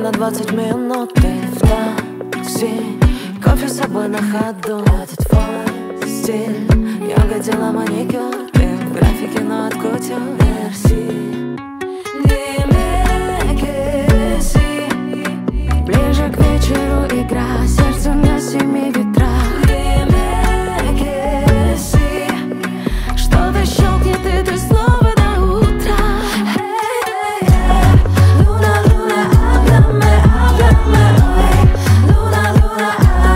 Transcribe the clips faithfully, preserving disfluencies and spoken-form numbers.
на двадцать минут. Ты в такси, кофе с собой на ходу. Это твой стиль, йога, тела, маникюр. Ты в графике, но от кутюр. Мерси. Ближе к вечеру игра, сердце на семи ветрах. Что-то щелкнет, и ты снова до утра. Луна, луна, háblame, háblame. Луна, луна,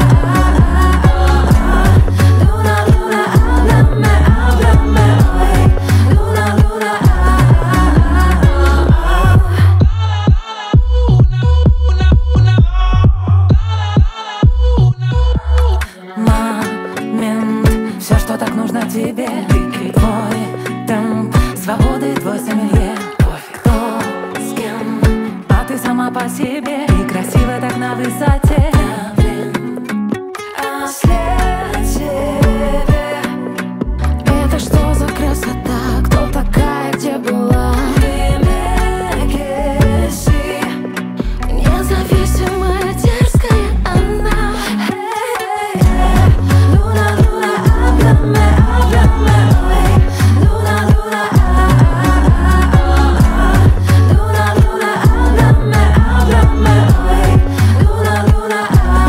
луна, луна, háblame, háblame. Луна, луна, момент, все, что так нужно тебе. Твой темп, свободы, твой сомелье. Кто с кем, а ты сама по себе. И красиво так на высоте. А след тебе. Это что за красота? Кто такая, где была? Независимая, дерзкая она. Луна, луна, háblame, háblame. Луна, луна, луна, луна, háblame, háblame. Луна, луна.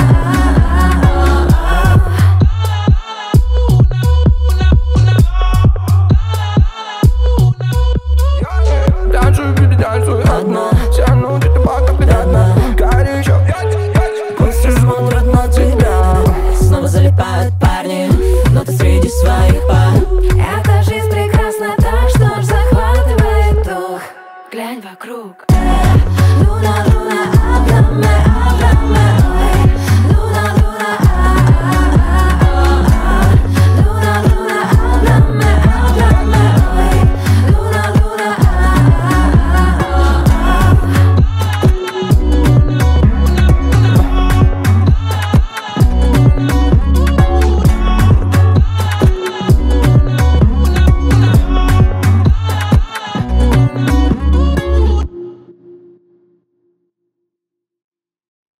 Танцуй, baby, танцуй одна. Тяну где-то пока бедно. Горячо. Пусть смотрят на тебя. Снова залипают парни, но ты среди своих пар. Эта жизнь прекрасна, так что ж захватывает дух. Глянь вокруг. Луна, луна, háblame, háblame.